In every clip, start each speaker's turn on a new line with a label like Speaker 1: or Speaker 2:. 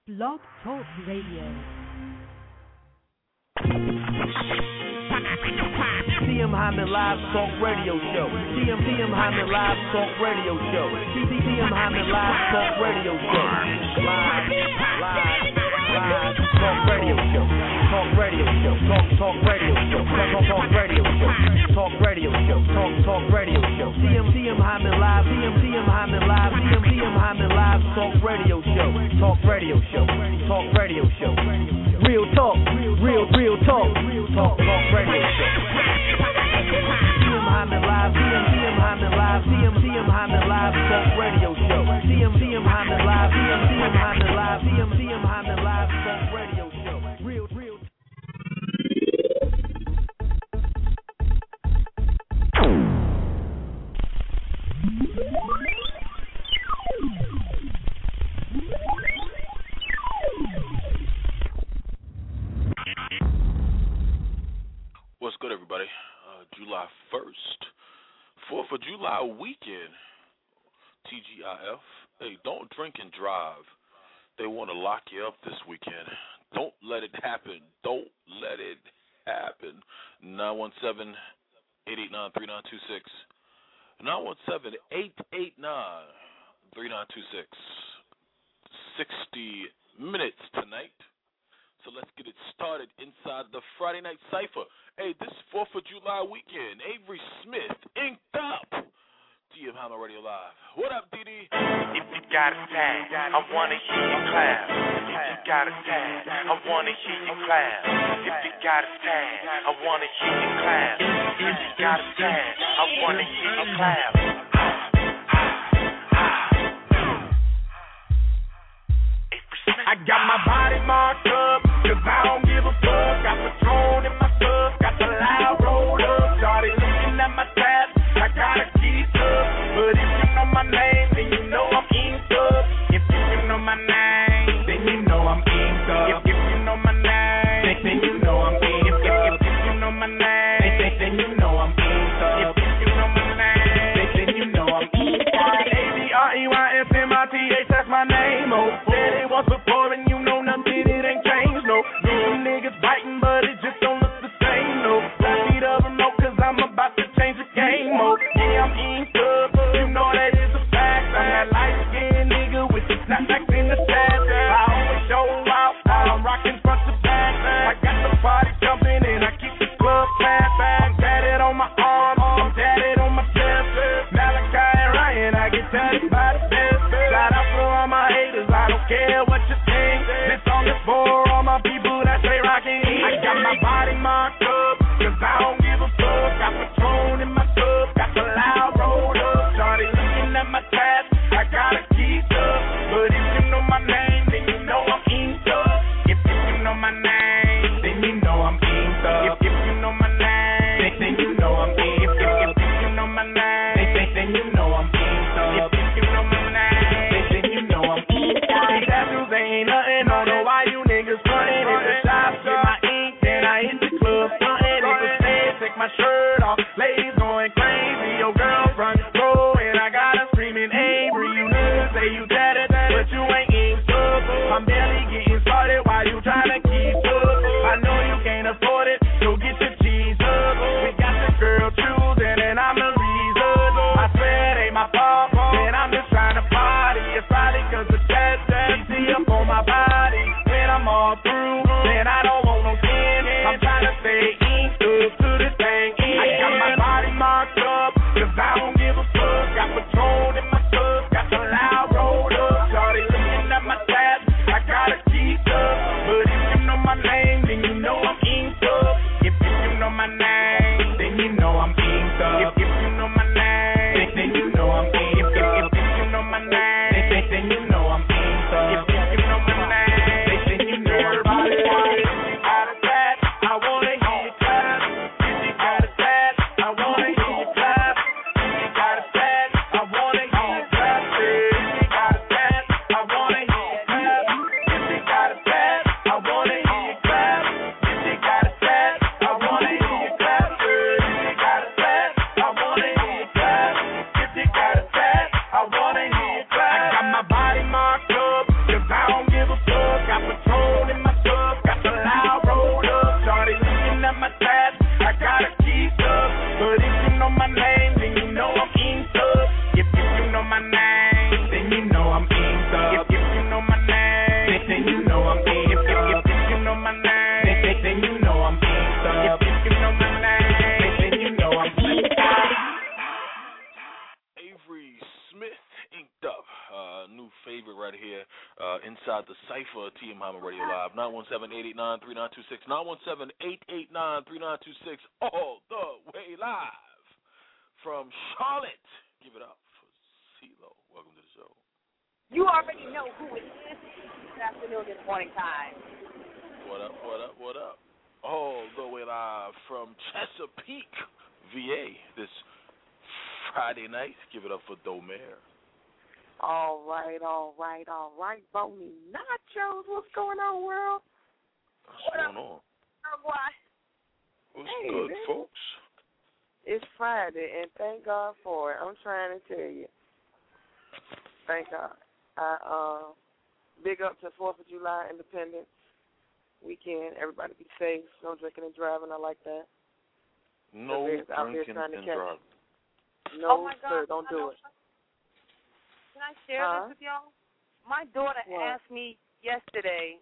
Speaker 1: Blog Talk Radio.
Speaker 2: TM Hyman Live Talk Radio Show. TM Hyman Live Talk Radio Show. TM Hyman Live Talk Radio Show. Live Talk Radio Show. Talk Radio Show. Talk Radio Show. Talk Radio Show. Talk Radio Show. Talk Radio Show. TM Hyman Live. TM Hyman Live. TM Hyman Live Talk Radio Show. Talk Radio Show. Talk Radio Show. Real talk. Real talk. Talk Radio Show. TM Hyman Live. TM Hyman Live. TM Hyman Live Talk Radio Show. TM Hyman Live. TM Hyman Live. TM Hyman Live Talk Radio Show. Real.
Speaker 3: What's good, everybody? July 1st, 4th of July weekend, TGIF. Hey, don't drink and drive. They want to lock you up this weekend. Don't let it happen. Don't let it happen. 917-889-3926. 917-889-3926. 60 minutes tonight. So let's get it started inside the Friday Night Cypher. Hey, this 4th of July weekend, Avery Smith, inked up. TM Hyman Radio Live. What up, DD?
Speaker 4: If you got a tag, I want to hear you clap. If you got a tag, I want to hear you clap. If you got a tag, I want to hear you clap. If you got a tag, I want to hear you clap. I got my body marked up, 'cause I don't give a fuck. Got Patron in my cup, got the loud roll up. Started looking at my tab, I gotta keep up. But if you know my name, then you know I'm inked up. If you know my name, then you know I'm inked up. If you know my name, then you know I'm inked up. If you know my name, then you know I'm inked up. If you know my name, then you know I'm inked up. ADREYSMITH, that's my name. Oh, said it was before and you know nothing, it ain't changed, no. Some niggas biting, but it just don't look the same, no. Last beat of them, no, 'cause I'm about to change the game, oh. Yeah, I'm inked up, you know that is a fact. I'm that light-skinned nigga with the snapbacks in the stab. I always show out, I'm
Speaker 3: inside the Cypher, TM Hyman Radio Live, 917-889-3926, 917-889-3926, all the way live from Charlotte. Give it up for CeeLo. Welcome to the show.
Speaker 1: You already know who it is. This afternoon, this morning time.
Speaker 3: What up, what up, what up? All the way live from Chesapeake, VA, this Friday night. Give it up for Domer.
Speaker 1: All right. Bony Nachos, what's going on, world?
Speaker 3: What's going on? What's good,
Speaker 1: man.
Speaker 3: folks?
Speaker 1: It's Friday, and thank God for it. I'm trying to tell you. Thank God. Big up to 4th of July, Independence Weekend. Everybody be safe. No drinking and driving. I like that.
Speaker 3: No drinking and driving.
Speaker 1: No,
Speaker 5: oh my
Speaker 1: sir,
Speaker 5: God.
Speaker 1: don't do it.
Speaker 5: Can I share this with y'all? My daughter asked me yesterday,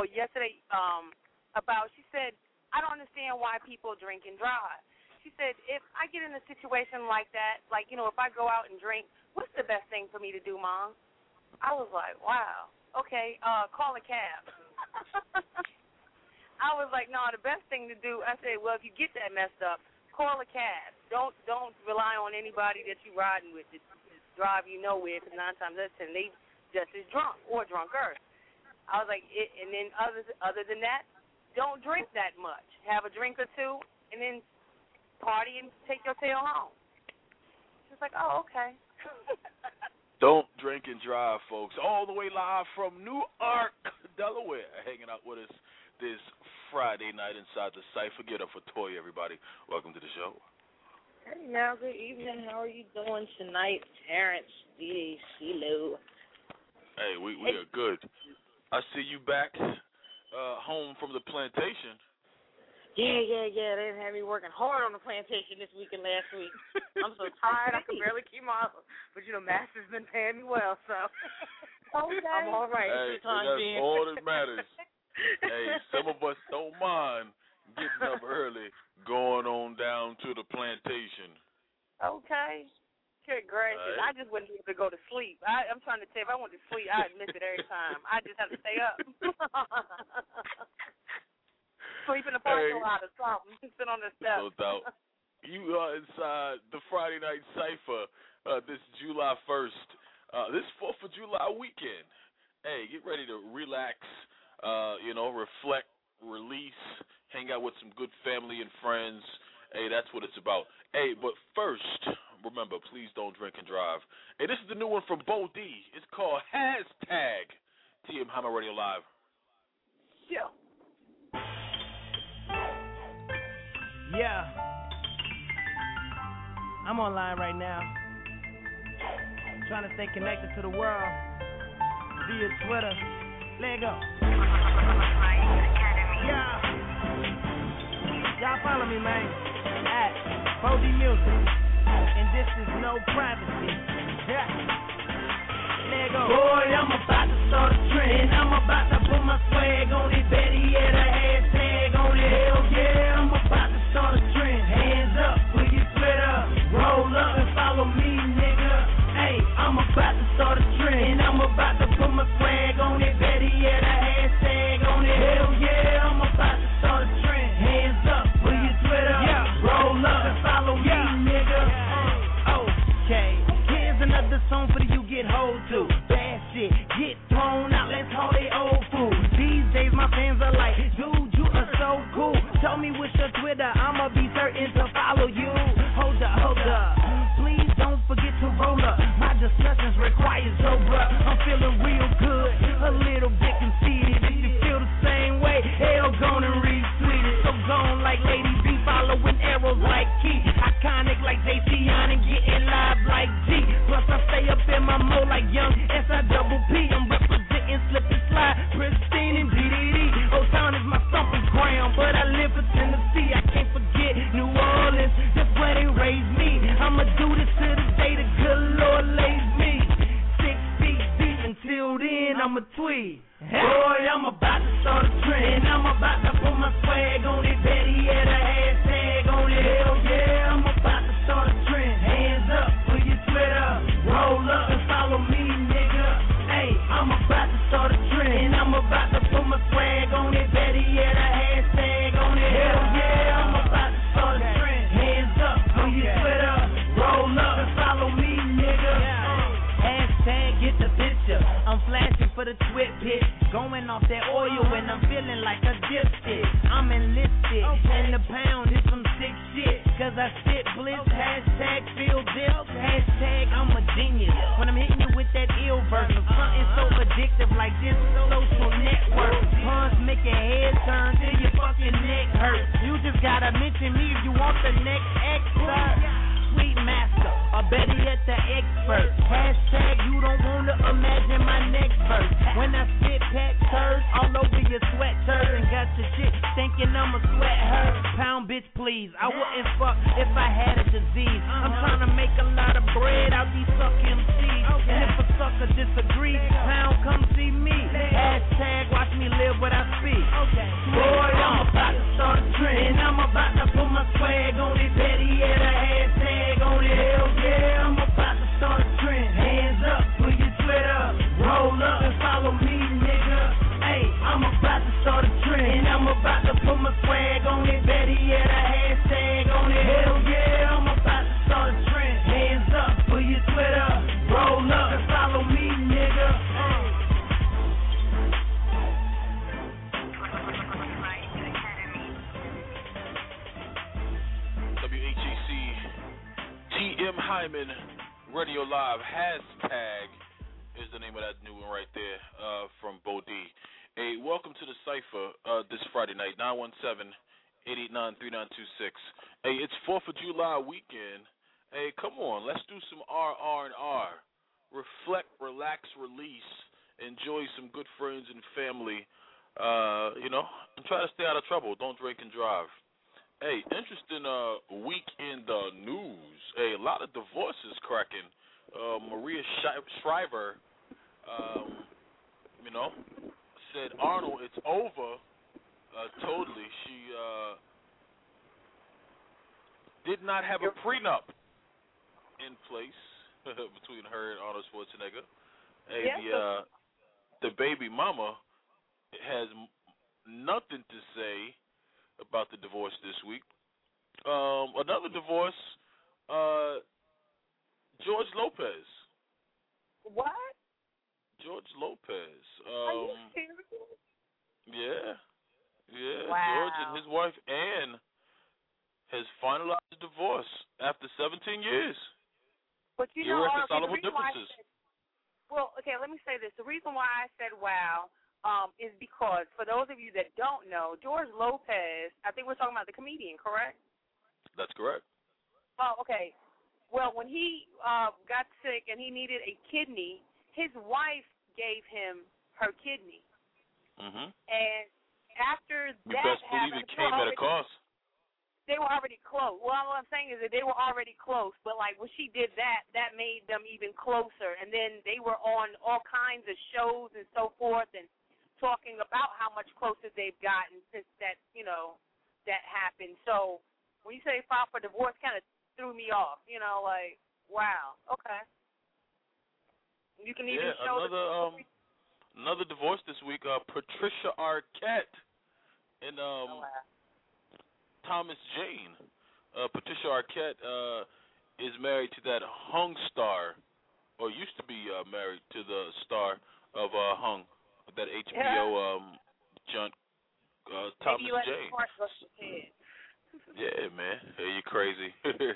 Speaker 5: about, she said, I don't understand why people drink and drive. She said, if I get in a situation like that, like, you know, if I go out and drink, what's the best thing for me to do, Mom? I was like, wow, okay, call a cab. I was like, no, the best thing to do, I said, well, if you get that messed up, call a cab. Don't rely on anybody that you're riding with to drive you nowhere, because 9 times out of 10 they just as drunk or drunker. I was like, and then other than that, don't drink that much. Have a drink or two, and then party and take your tail home. She's like, oh, okay.
Speaker 3: Don't drink and drive, folks. All the way live from Newark, Delaware, hanging out with us this Friday night inside the Cypher. Get up for Toya, everybody. Welcome to the show.
Speaker 5: Hey, now, good evening. How are you doing tonight, Terrence, D.D., CeeLo?
Speaker 3: Hey, we are good. I see you back home from the plantation.
Speaker 5: Yeah. They had me working hard on the plantation this week and last week. I'm so tired I can barely keep my up. But, you know, Master's been paying me well, so okay. I'm all right.
Speaker 3: Hey, that's all that matters. Hey, some of us don't mind getting up early, going on down to the plantation.
Speaker 5: Okay. Good gracious.
Speaker 3: Right.
Speaker 5: I just wouldn't be able to go to sleep. I'm trying to tell you, if I went to sleep, I'd miss it every time. I just have to stay up. Sleep in the parking lot or something. Sit on the steps.
Speaker 3: No doubt. You are inside the Friday Night Cypher this July 1st, this 4th of July weekend. Hey, get ready to relax, reflect, release, hang out with some good family and friends. Hey, that's what it's about. Hey, but first, remember, please don't drink and drive. Hey, this is the new one from Bo D. It's called Hashtag TM Hyman Radio Live.
Speaker 5: Yeah.
Speaker 2: Yeah. I'm online right now. Trying to stay connected to the world via Twitter. Let go. Yeah. Y'all follow me, man. At Bodie Music. And this is no privacy. Yeah. Let go. Boy, I'm about to start a trend. I'm about to put my swag on it. Betty, yeah, the hashtag on it. Hell yeah, I'm about to start a trend. Hands up, put your Twitter. Roll up and follow me, nigga. Hey, I'm about to start a trend. I'm about to put my swag on it. Betty, yeah, the hashtag on it. Hell yeah, I'm about to start a trend. Hands up, put your Twitter. Roll up and follow me, nigga. Okay, here's another song for you get hold to. Bad shit, get thrown out, let's hold it old food. These days my fans are like, dude, you are so cool. Tell me what's your Twitter, I'ma be certain to follow you. Hold up, please don't forget to roll up. My discussions require sober. I'm feeling real good, a little bit conceited. If you feel the same way, hell, gone and retweet it. So gone like Lady B, following arrows like Key. Iconic like JC on and getting live like G. Plus I stay up in my mode like Young S-I-double-P. I'm representing Slip and Slide, Pristine and DDD. Old Town is my stomping ground, but I live for Tennessee. I can't forget New Orleans, that's where they raised me. I'ma do this to the day the good Lord lays me. 6 feet deep, until then I'ma tweet. Boy, I'm about to start a trend. I'm about to put my swag on it. Betty, yeah, the hashtag on it. Hell yeah, I'm about to start a trend. Hands up, put your Twitter. Roll up and follow me, nigga. Hey, I'm about to start a trend. about to put my swag on it. Better yet, a hashtag on it. Hell yeah, I'm about to start a trend. Hands up, on your Twitter. Roll up and follow me, nigga. Hashtag get the picture. I'm flashing for the twit pitch. Going off that oil and I'm feeling like a dipstick. I'm enlisted and the pound is some sick shit. Cause I spit bliss. Hashtag feel this. Hashtag I'm a genius. When I'm hitting you with that ill verse. Something so addictive like this social network. Puns make your head turn till your fucking neck hurts. You just gotta mention me if you want the next expert. Sweet master, or better yet the expert. Hashtag you don't wanna imagine my next verse. When I spit pack turds all over your sweaters and got your shit thinking I'ma sweat her. Pound bitch please, I wouldn't fuck if I had a disease. I'm trying to make a lot of bread out these suck MCs. And if a sucker disagree, pound come see me. Hashtag watch me live what I speak. Boy, I'm about to start a trend. I'm about to put my swag on it. Better yet a hashtag on it. Hell yeah, I'm about to start a trend. Hands up, put your Twitter. Roll up and follow me, nigga. Hey, I'm about to start a trend. I'm about to put my swag on it. Better yet a hashtag on it. Hell yeah, I'm about to start a trend. Hands up, put your Twitter. Roll up and follow me, nigga.
Speaker 3: WHAC TM Hyman Radio Live hashtag is the name of that new one right there from Bo D. Hey, welcome to the Cypher this Friday night, 917-889-3926. Hey, it's 4th of July weekend. Hey, come on, let's do some R&R. Reflect, relax, release, enjoy some good friends and family, and try to stay out of trouble. Don't drink and drive. Hey, interesting week in the news. Hey, a lot of divorces cracking. Maria Shriver, said, Arnold, it's over. Totally. She did not have a prenup in place between her and Arnold Schwarzenegger. Hey, the baby mama has nothing to say about the divorce this week. Another divorce, George Lopez.
Speaker 5: What?
Speaker 3: George Lopez.
Speaker 5: Are you serious?
Speaker 3: Yeah.
Speaker 5: Wow.
Speaker 3: George and his wife Anne has finalized the divorce after 17 years.
Speaker 5: But you know,
Speaker 3: irreconcilable differences.
Speaker 5: Let me say this. The reason why I said wow is because, for those of you that don't know, George Lopez, I think we're talking about the comedian, correct?
Speaker 3: That's correct.
Speaker 5: Oh, okay. Well, when he got sick and he needed a kidney, his wife gave him her kidney.
Speaker 3: Mm-hmm.
Speaker 5: And after
Speaker 3: you
Speaker 5: that
Speaker 3: best believe it came at a cost.
Speaker 5: They were already close. Well, what I'm saying is that they were already close, but like when she did that, that made them even closer. And then they were on all kinds of shows and so forth and talking about how much closer they've gotten since that, that happened. So when you say file for divorce, kind of threw me off, like, wow, okay. You can even show
Speaker 3: another divorce this week, Patricia Arquette and Thomas Jane. Patricia Arquette is married to that Hung star, or used to be married to the star of Hung, that HBO John Thomas Jane. Yeah, man. Hey, you crazy.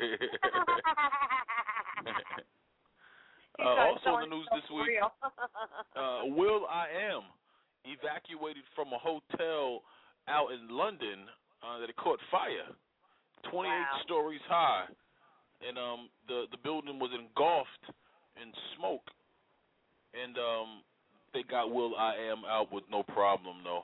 Speaker 3: Also in the news this week, will.i.am evacuated from a hotel out in London that it caught fire, 28 stories high, and the building was engulfed in smoke, and they got will.i.am out with no problem, though.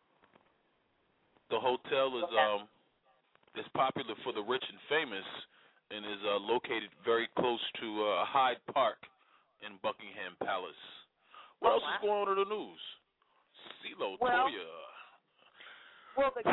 Speaker 3: The hotel is popular for the rich and famous, and is located very close to Hyde Park in Buckingham Palace. What else is going on in the news? CeeLo, Toya.
Speaker 5: Well, the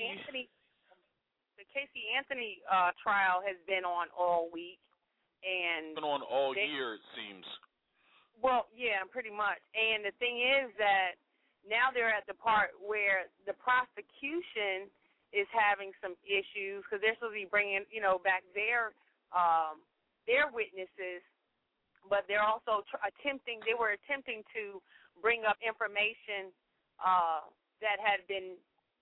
Speaker 5: Casey Anthony trial has been on all week, and
Speaker 3: been on all year, it seems.
Speaker 5: Well, yeah, pretty much. And the thing is that now they're at the part where the prosecution is having some issues because they're supposed to be bringing, back their witnesses, but they're also attempting to bring up information that had been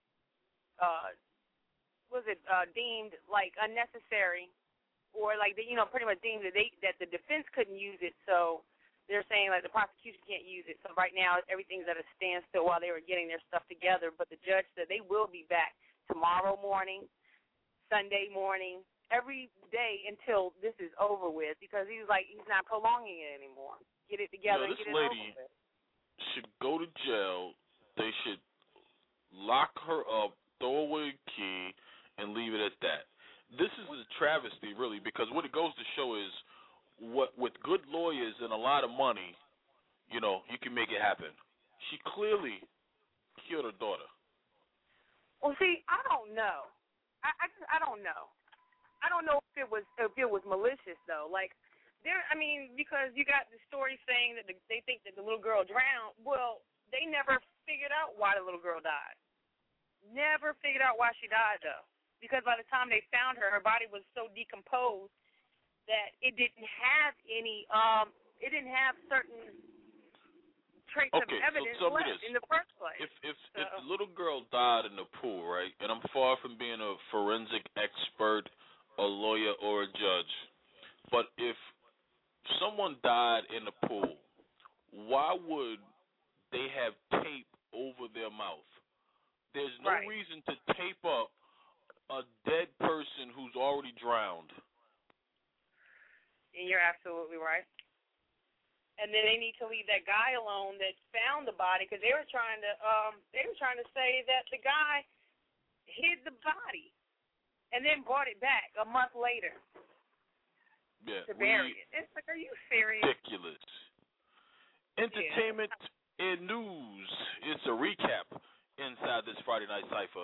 Speaker 5: deemed like unnecessary, or like pretty much deemed that the defense couldn't use it. So they're saying like the prosecution can't use it. So right now everything's at a standstill while they were getting their stuff together. But the judge said they will be back tomorrow morning, Sunday morning, every day until this is over with, because he's not prolonging it anymore. Get it together.
Speaker 3: This
Speaker 5: and get it
Speaker 3: lady
Speaker 5: over with.
Speaker 3: should go to jail. They should lock her up, throw away the key, and leave it at that. This is a travesty, really, because what it goes to show is with good lawyers and a lot of money, you can make it happen. She clearly killed her daughter.
Speaker 5: Well, see, I don't know. I don't know. I don't know if it was malicious though. Like because you got the story saying that they think that the little girl drowned. Well, they never figured out why the little girl died. Never figured out why she died though. Because by the time they found her, her body was so decomposed that it didn't have any. It didn't have certain traits of evidence left in the first place.
Speaker 3: If the little girl died in the pool, right, and I'm far from being a forensic expert, a lawyer, or a judge, but if someone died in the pool, why would they have tape over their mouth? There's no reason to tape up a dead person who's already drowned.
Speaker 5: And you're absolutely right. And then they need to leave that guy alone that found the body, because they were trying to say that the guy hid the body and then brought it back a month later to bury it. It's like, are you serious?
Speaker 3: Ridiculous. Entertainment and news. It's a recap inside this Friday Night Cypher.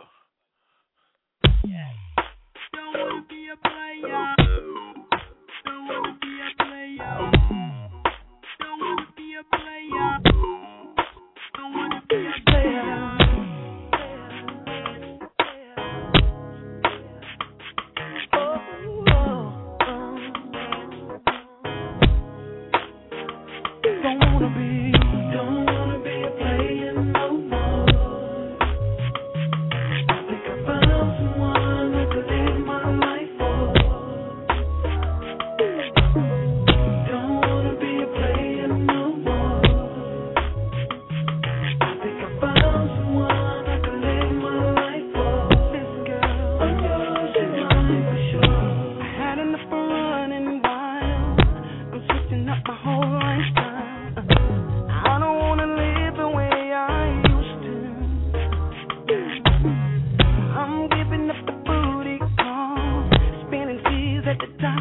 Speaker 6: Don't wanna be a player. Don't wanna be a player. Don't wanna be a player. Don't wanna be a player. Don't wanna be a player no more. I think I found someone I could live my life for. Don't wanna be a player no more. I think I found someone I could live my life for. Listen, girl, I'm yours and mine for sure. I had enough of running wild. I'm switching up my whole lifestyle. I don't wanna live the way I used to. I'm giving up the booty call, spinning keys at the top.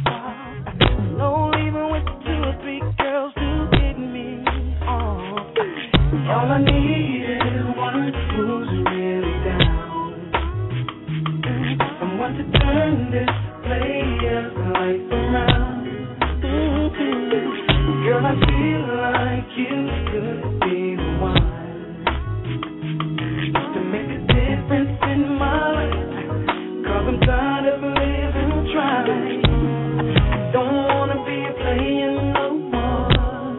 Speaker 6: No leaving with 2 or 3 girls to get me off. All I need is one who's really down, someone to turn this player's life around. Girl, I feel like you could be the one to make a difference in my life. 'Cause I'm tired of living trying. I don't wanna be a player no more.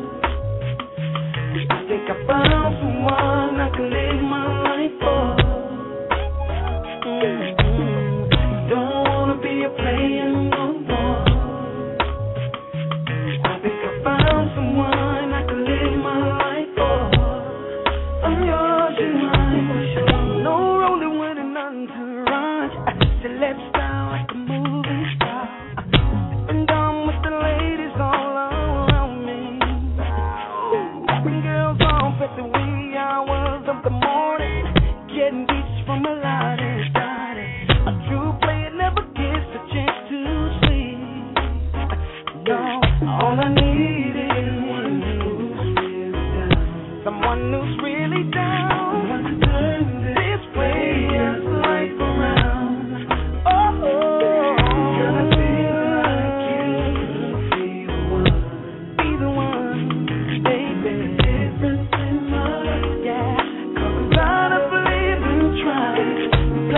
Speaker 6: I think I found someone I can live my life for. Don't wanna be a player no more. I think I found someone I can live my life for. I'm yours and mine for sure. No rolling with an entourage. Celeb style like a movie star. And down with the ladies all around me. Dropping girls off at the wee hours of the morning. Getting beats from a lot and starting. A true player never gets a chance to sleep. No, all I need is one who's really down. Someone who's really down. Someone to turn this player's life around. Oh, girl, I feel like you could be the one, baby. Difference in my life, yeah.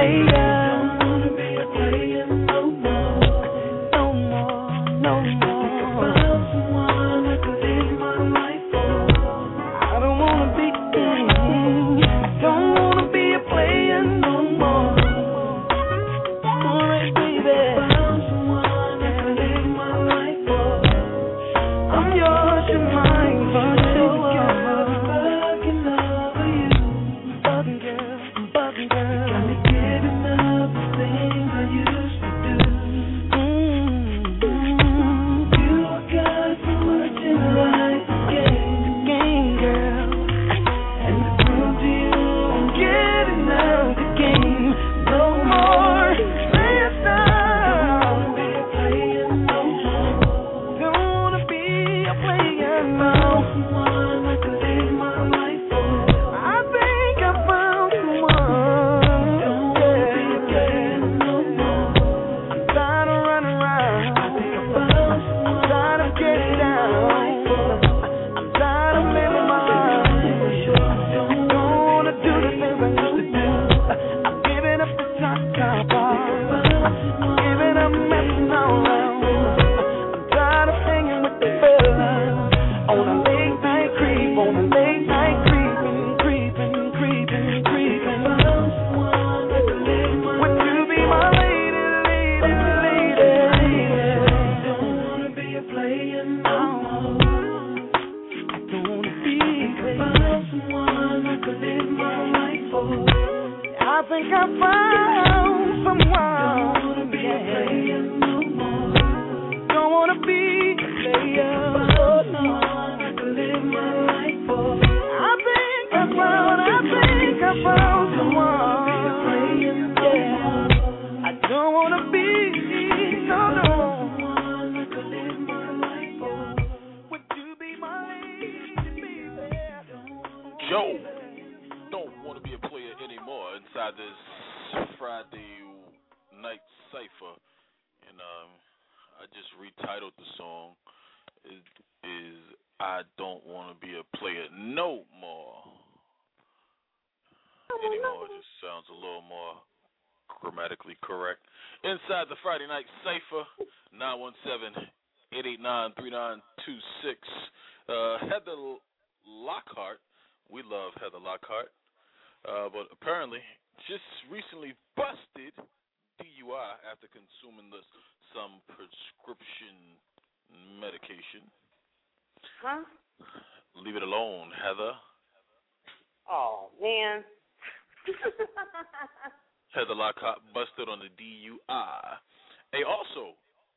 Speaker 3: Heather Lockhart busted on the DUI. Hey, also,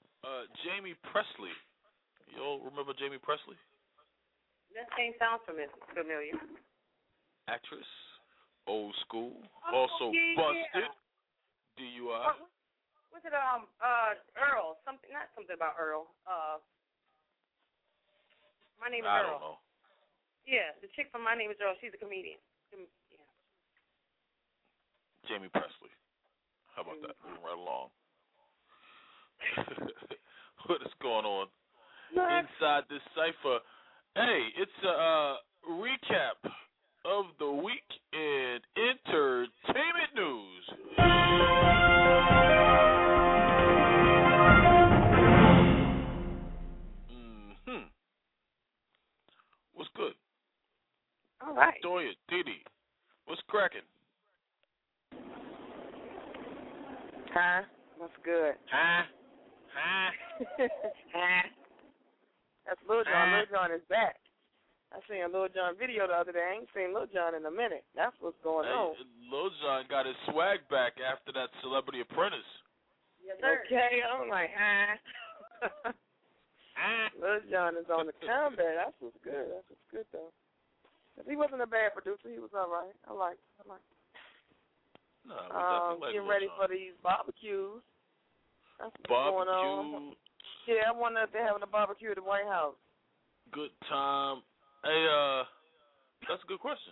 Speaker 3: Jamie Presley. Y'all remember Jamie Presley?
Speaker 5: That name sounds familiar.
Speaker 3: Actress, old school, also busted. DUI.
Speaker 5: Was it Earl? Not something about Earl. My Name is Earl.
Speaker 3: I don't know.
Speaker 5: Yeah, the chick from My Name is Earl. She's a comedian. Yeah.
Speaker 3: Jamie Presley. How about that? Moving right along. What is going on inside this cipher? Hey, it's a recap of the week in entertainment news. What's good?
Speaker 5: All right.
Speaker 3: Toya, Didi, what's cracking?
Speaker 1: Huh? What's good?
Speaker 3: Huh?
Speaker 1: That's Lil Jon. Lil Jon is back. I seen a Lil Jon video the other day. I ain't seen Lil Jon in a minute. That's what's going on.
Speaker 3: Lil Jon got his swag back after that Celebrity Apprentice.
Speaker 5: Yes, sir.
Speaker 1: Okay, I'm like, Lil Jon is on the comeback. That's what's good. That's what's good, though. He wasn't a bad producer. He was all right. I like.
Speaker 3: No,
Speaker 1: getting ready for these barbecues. That's what's going on. Yeah, I wonder if they're having a barbecue at the White House.
Speaker 3: Good time. Hey, that's a good question.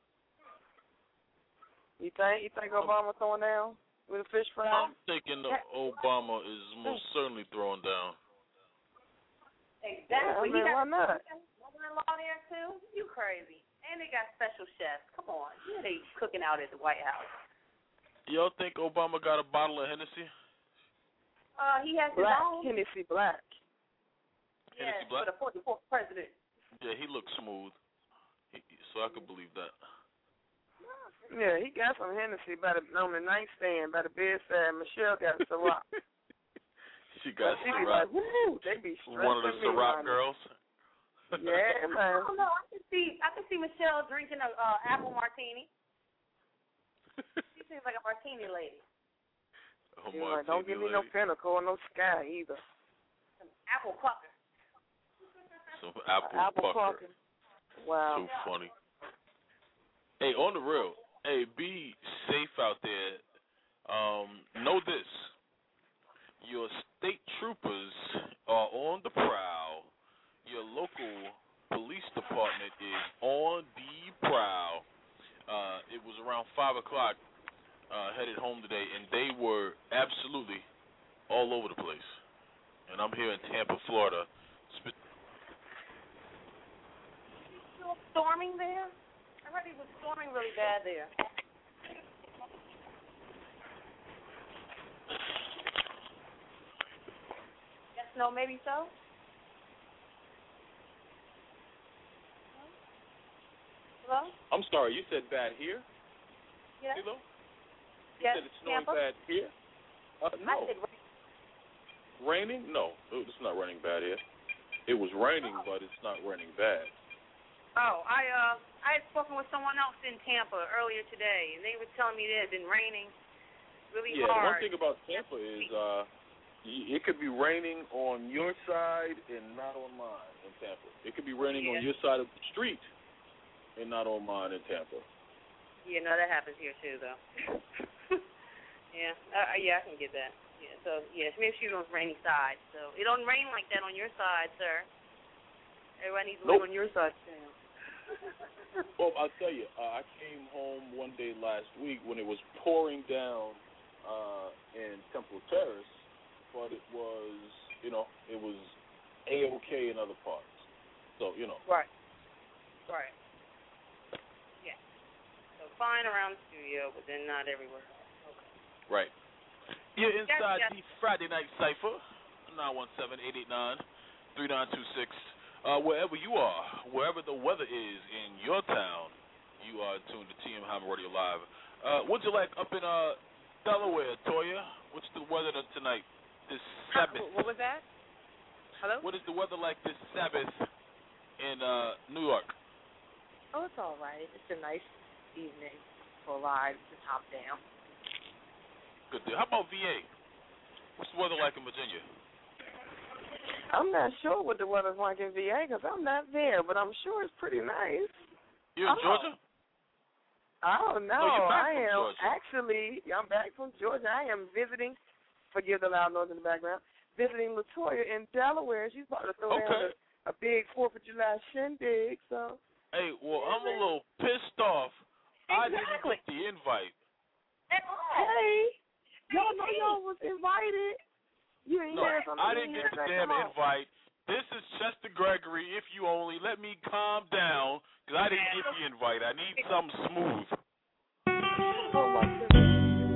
Speaker 1: You think Obama's throwing down with a fish fry?
Speaker 3: I'm thinking Obama is most certainly throwing down.
Speaker 5: Exactly.
Speaker 1: Yeah, why not?
Speaker 5: Mother-in-law there too? You crazy? And they got special chefs. Come on, yeah, they cooking out at the White House.
Speaker 3: Y'all think Obama got a bottle of Hennessy?
Speaker 5: He has his
Speaker 1: Black.
Speaker 5: own.
Speaker 1: Hennessy Black.
Speaker 5: Yeah,
Speaker 3: Hennessy Black?
Speaker 5: for the 44th president.
Speaker 3: Yeah, he looks smooth. So I could believe that.
Speaker 1: Yeah, he got some Hennessy on the nightstand by the bedside. Michelle got Ciroc.
Speaker 3: She got
Speaker 1: She be
Speaker 3: Ciroc.
Speaker 1: like, woo, they be stressing
Speaker 3: One of the
Speaker 1: me,
Speaker 3: Ciroc
Speaker 1: honey.
Speaker 3: girls.
Speaker 1: Yeah,
Speaker 5: I
Speaker 1: man.
Speaker 5: don't know. I can see Michelle drinking a apple martini. She seems like a martini lady.
Speaker 1: She like, don't give me no Pinnacle or no Sky either.
Speaker 5: Some apple pucker.
Speaker 3: Some apple pucker.
Speaker 1: Wow.
Speaker 3: So funny. Hey, on the real. Hey, be safe out there. Know this. Your state troopers are on the prowl. Your local police department is on the prowl. It was around 5 o'clock, headed home today, and they were absolutely all over the place. And I'm here in Tampa, Florida.
Speaker 5: Still storming there? I heard it was storming really bad there. Yes, no, maybe so? Hello?
Speaker 3: I'm sorry, you said bad here?
Speaker 5: Yes.
Speaker 3: Hello? You
Speaker 5: Yes,
Speaker 3: said it's snowing
Speaker 5: Tampa?
Speaker 3: bad here? No.
Speaker 5: I said
Speaker 3: Raining? No, it's not raining bad here. It was raining, but it's not raining bad.
Speaker 5: Oh, I had spoken with someone else in Tampa earlier today, and they were telling me it had been raining really hard.
Speaker 3: Yeah, the one thing about Tampa is it could be raining on your side and not on mine in Tampa. It could be raining on your side of the street and not on mine in Tampa.
Speaker 5: Yeah, no, that happens here too, though. Yeah, I can get that. Yeah, so maybe she's on the rainy side. So it don't rain like that on your side, sir. Everybody needs to live on your side, Sam.
Speaker 3: Well, I'll tell you, I came home one day last week when it was pouring down in Temple Terrace, but it was, it was A-OK in other parts. So,
Speaker 5: Right. Yeah. So fine around the studio, but then not everywhere. Okay.
Speaker 3: Right. You're inside
Speaker 5: Yes.
Speaker 3: the Friday Night Cypher, 917-889-3926. Wherever you are, wherever the weather is in your town, you are tuned to TM Hyman Radio Live. What's it like up in Delaware, Toya? What's the weather tonight, this Sabbath?
Speaker 7: What was that? Hello?
Speaker 3: What is the weather like this Sabbath in New York?
Speaker 7: Oh, it's all right. It's a nice evening for a ride to top down.
Speaker 3: Good deal. How about VA? What's the weather like in Virginia?
Speaker 1: I'm not sure what the weather's like in VA because I'm not there, but I'm sure it's pretty nice.
Speaker 3: You in Georgia?
Speaker 1: Oh, no.
Speaker 3: No, you're back
Speaker 1: I
Speaker 3: from
Speaker 1: am
Speaker 3: Georgia.
Speaker 1: actually, I'm back from Georgia. I am visiting, forgive the loud noise in the background, visiting LaToya in Delaware. She's about to throw down a big 4th of July shindig, so.
Speaker 3: Hey, well, I'm a little pissed off. I didn't get the invite.
Speaker 1: Hey, y'all know y'all was invited. You ain't
Speaker 3: No,
Speaker 1: had something
Speaker 3: I didn't get the damn invite. This is Chester Gregory. If you only let me calm down, because I didn't get the invite. I need something smooth.
Speaker 1: Oh, my goodness.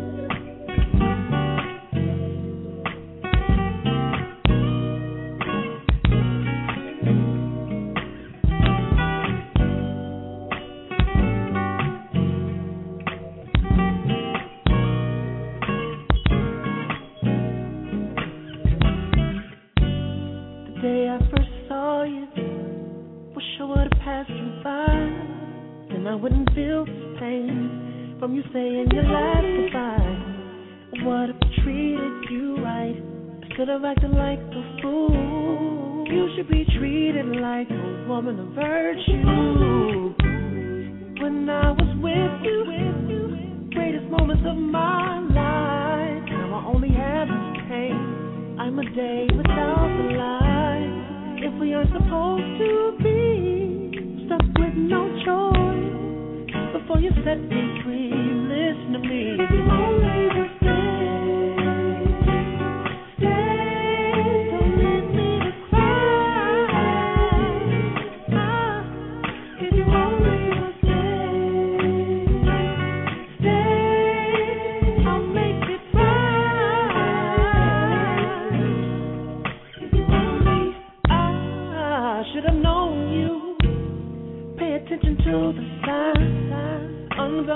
Speaker 6: Day I first saw you, wish I would've passed you by. Then I wouldn't feel this pain from you saying your last goodbye. What if I treated you right instead of acting like a fool? You should be treated like a woman of virtue. When I was with you, greatest moments of my life. Now I only have this pain. I'm a day without the light. If we aren't supposed to be stuck with no choice, before you set me free, listen to me. If you only will stay, don't leave me to cry. If you only will stay,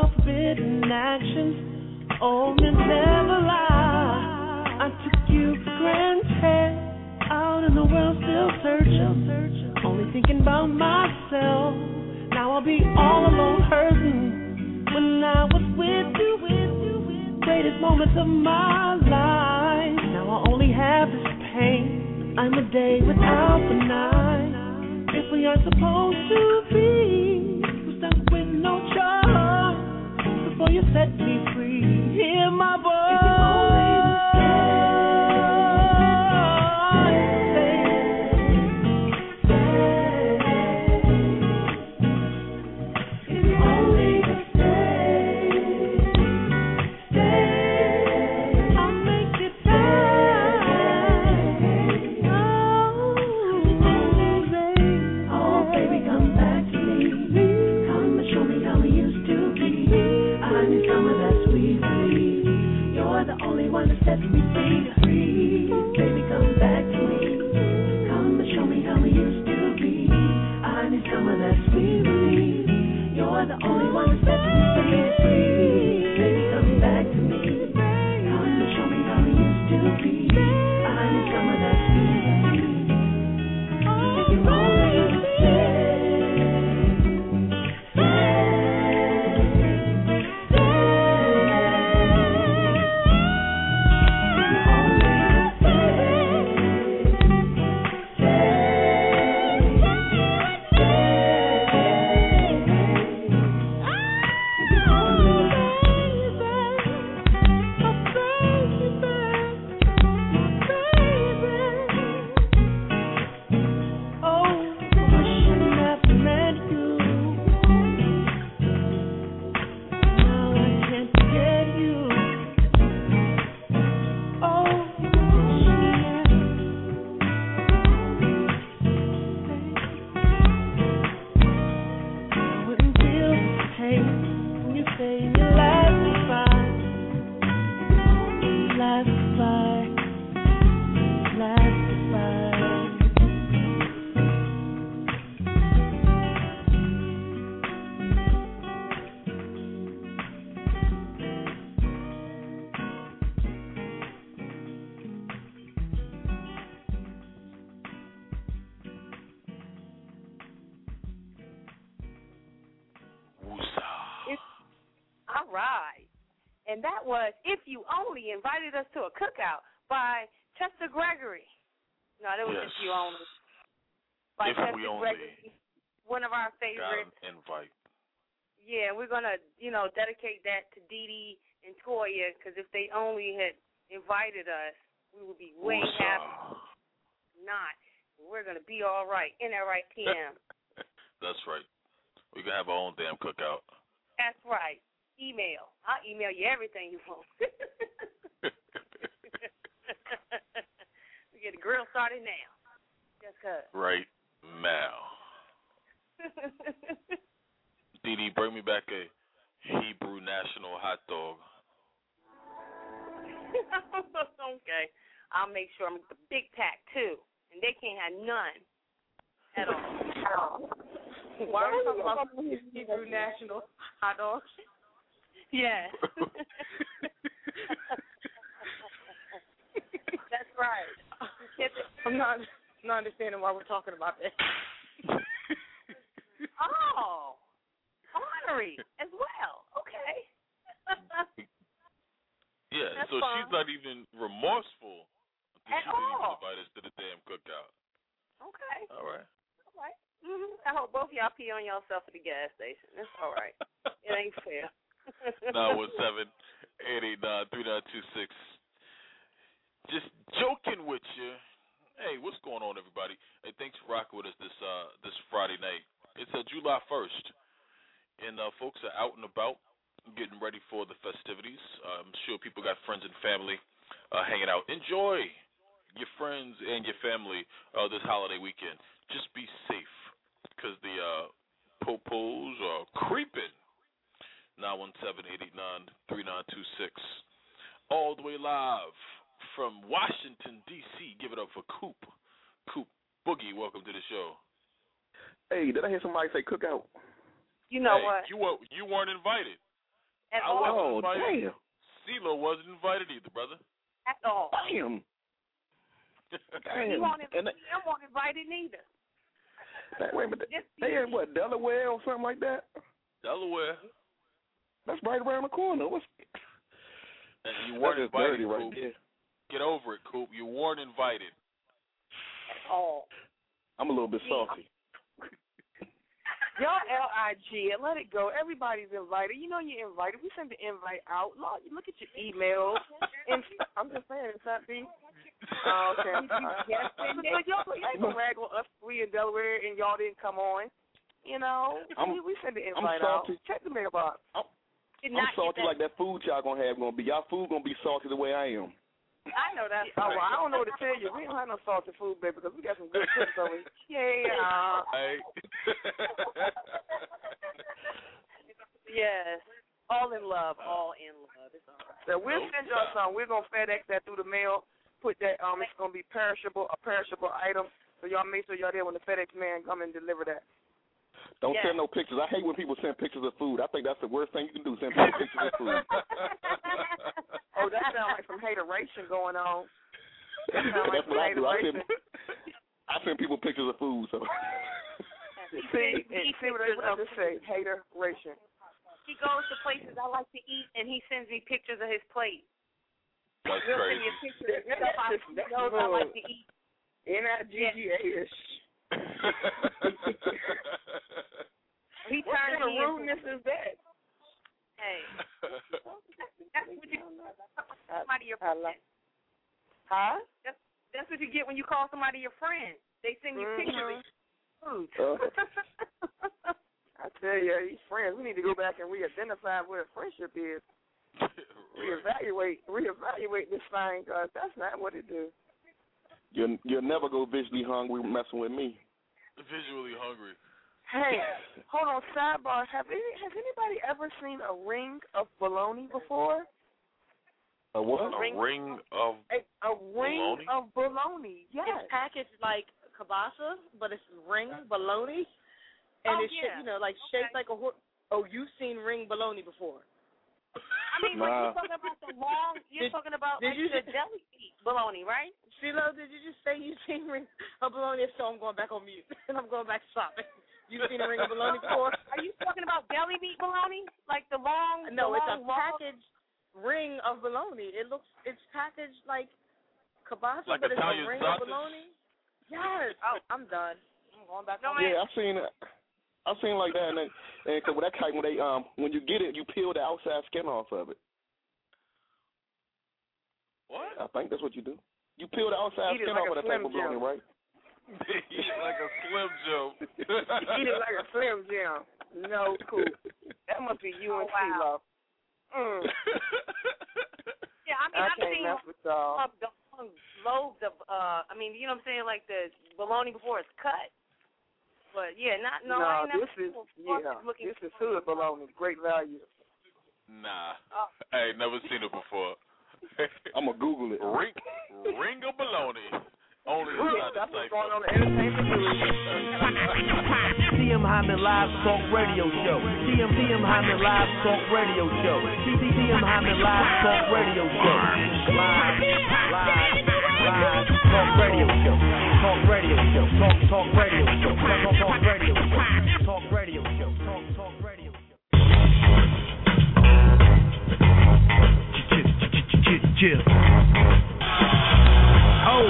Speaker 6: your forbidden actions. Oh, you never lie. I took you for granted. Out in the world still searching. Only thinking about myself. Now I'll be all alone hurting. When I was with you, greatest moments of my life. Now I only have this pain. I'm a day without the night. If we are supposed to be, we're stuck with no choice. Before you set me free, hear my voice. Set me free, baby, come back to me. Come and show me how we used to be. I need some of that sweet relief. You're the only one that sets me free. Baby, come back to me. Come and show me how we used to be. I need some of that sweet relief. If you only stay.
Speaker 5: And that was If You Only, invited us to a cookout by Chester Gregory. No, that was
Speaker 3: yes.
Speaker 5: If You Only. By
Speaker 3: If
Speaker 5: Chester
Speaker 3: We Only.
Speaker 5: Gregory. One of our favorites.
Speaker 3: Invite.
Speaker 5: Yeah, we're going to, dedicate that to Dee Dee and Toya, because if they only had invited us, we would be way happy. Not. We're going to be all right. In that right, PM. That's
Speaker 3: right. We can have our own damn cookout.
Speaker 5: That's right. Email. I'll email you everything you want. We get the grill started now. Just cuz.
Speaker 3: Right now. Dee Dee, bring me back a Hebrew national hot dog.
Speaker 5: Okay. I'll make sure I'm the big pack, too. And they can't have none at all.
Speaker 7: Why are we talking about Hebrew national hot dogs?
Speaker 5: Yeah. That's right.
Speaker 7: I'm not understanding why we're talking about that.
Speaker 5: Oh, honorary as well. Okay.
Speaker 3: Yeah,
Speaker 5: that's
Speaker 3: so
Speaker 5: fun.
Speaker 3: She's not even remorseful
Speaker 5: at
Speaker 3: she
Speaker 5: all.
Speaker 3: didn't invite us to the damn cookout.
Speaker 5: Okay.
Speaker 3: All right.
Speaker 5: Mm-hmm. I hope both of y'all pee on yourself at the gas station. That's all right. It ain't fair.
Speaker 3: 917-889-3926. Just joking with you. Hey, what's going on, everybody? Hey, thanks for rocking with us this Friday night. It's July 1st, and folks are out and about getting ready for the festivities. I'm sure people got friends and family hanging out. Enjoy your friends and your family this holiday weekend. Just be safe, because the popos are creeping. 917-889-3926. All the way live from Washington, D.C. Give it up for Coop. Coop Boogie, welcome to the show.
Speaker 8: Hey, did I hear somebody say cookout?
Speaker 5: You know
Speaker 3: hey,
Speaker 5: what?
Speaker 3: You weren't invited. I wasn't invited.
Speaker 8: Damn.
Speaker 3: CeeLo wasn't invited either, brother.
Speaker 5: At all.
Speaker 8: Damn.
Speaker 5: He wasn't invited neither.
Speaker 8: Wait a minute. They in what, Delaware or something like that?
Speaker 3: Delaware.
Speaker 8: That's right around the corner.
Speaker 3: And you weren't invited,
Speaker 8: right
Speaker 3: Coop.
Speaker 8: there.
Speaker 3: Get over it, Coop. You weren't invited.
Speaker 5: At all.
Speaker 8: I'm a little bit salty.
Speaker 1: Y'all LIG it. Let it go. Everybody's invited. You know you're invited. We send the invite out. Look at your emails. And I'm just saying, it's not me. Oh, okay. Yes, y'all ain't gonna rag on us three in Delaware and y'all didn't come on. You know, we send the invite out. Check the mailbox.
Speaker 8: I'm salty like that food y'all gonna have gonna be. Y'all food gonna be salty the way I am.
Speaker 5: I know that.
Speaker 1: Oh, well, I don't know what to tell you. We don't have no salty food, baby, because we got some good chips over here. Yeah.
Speaker 3: Hey.
Speaker 5: Yes. All in love. All in love. It's all right.
Speaker 1: So we'll send y'all some. We're gonna FedEx that through the mail. Put that it's gonna be a perishable item. So y'all make sure y'all there when the FedEx man come and deliver that.
Speaker 8: Don't send no pictures. I hate when people send pictures of food. I think that's the worst thing you can do, send people pictures of food.
Speaker 1: Oh, that sounds like some hateration going on.
Speaker 8: That's what I do. I send people pictures of food. So
Speaker 1: see what I just say, hateration.
Speaker 5: He goes to places I like to eat, and he sends me pictures of his plate.
Speaker 3: That's
Speaker 5: He'll
Speaker 3: crazy.
Speaker 5: send me a picture of stuff he knows I like to eat.
Speaker 1: NIGGA-ish.
Speaker 5: He turns
Speaker 1: what
Speaker 5: me
Speaker 1: kind of rudeness is that?
Speaker 5: Hey. That's what you somebody your friend.
Speaker 1: Huh?
Speaker 5: That's what you get when you call somebody your friend. They send you pictures of food.
Speaker 1: I tell you, these friends, we need to go back and re-identify what a friendship is. Reevaluate this thing, because that's not what it do.
Speaker 8: You'll never go visually hungry messing with me.
Speaker 3: Visually hungry.
Speaker 1: Hey, hold on, sidebar. Has anybody ever seen a ring of bologna before?
Speaker 8: A what?
Speaker 3: A ring of
Speaker 1: bologna? Of bologna, yes.
Speaker 7: It's packaged like kielbasa, but it's ring bologna. And it's like shaped like a horse. Oh, you've seen ring bologna before.
Speaker 5: I mean, when you're talking about the long, talking about the deli meat bologna, right?
Speaker 7: CeeLo, did you just say you've seen ring of bologna? If so, I'm going back on mute, and I'm going back shopping. You've seen a ring of bologna before?
Speaker 5: Are you talking about deli meat bologna? Like the long?
Speaker 7: No, it's a packaged ring of bologna. It's packaged like kielbasa,
Speaker 3: like
Speaker 7: but it's
Speaker 3: Italian
Speaker 7: a ring
Speaker 3: sausage?
Speaker 7: of bologna. Yes. Oh, I'm done. I'm going back on
Speaker 8: mute. Yeah, I've seen it. I've seen like that, and cause with that type, when you get it, you peel the outside skin off of it.
Speaker 3: What?
Speaker 8: I think that's what you do. You peel the outside skin off of that type of bologna, right?
Speaker 3: Eat it like a Slim Jim.
Speaker 1: Eat it like a Slim Jim. No, cool. That must be you and CeeLo.
Speaker 5: Yeah, I mean, I've seen the loaves of, you know what I'm saying, like the bologna before it's cut. But yeah, I ain't
Speaker 1: this is hood bologna, great value.
Speaker 3: Nah, I ain't never seen it before.
Speaker 8: I'm gonna Google it.
Speaker 3: Ring of bologna. Only
Speaker 1: that's what's going on in the entertainment news.
Speaker 2: TM Hyman Live Talk Radio Show. TM Hyman Live Talk Radio Show. TM Hyman Live Talk Radio Show. Live Talk Radio Show. Talk Radio Show. Talk Radio Show. Talk Radio Show. Talk Radio Show. Talk Radio Show. Chill. Oh.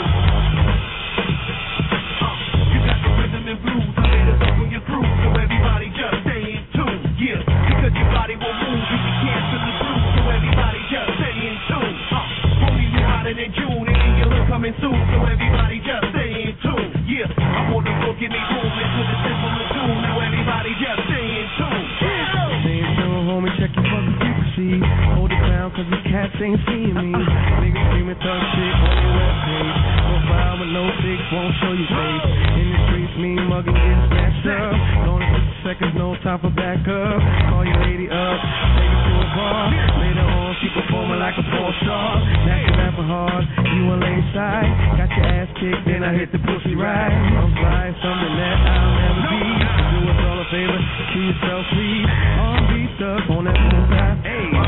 Speaker 2: You got the rhythm and blues. I made it up on your groove, so everybody just stay in tune. Yeah, because your body will move if you can't feel the groove, so everybody just stay in tune. Homie, we're hotter than June, and your hood coming soon, so everybody just stay in tune. Yeah, I'm on the floor, give me room into the simple of tune. Now everybody just stay in tune. Stay in tune, homie, check your fucking frequency. Hold it down, cause these cats ain't seeing me. Niggas screaming thug shit on your webpage. Profile with no pics, won't show you face. In the streets, me mugging, get snatched up. Only 50 seconds, no time for backup. Call your lady up, take her to a bar. Later on, she performing like a porn star. Now you rapping hard, you on lane side. Got your ass kicked, then I hit the pussy right. I'm flying something that I'll never be. Do us all a favor, keep yourself free. Arm beat up on that moon path. Hey.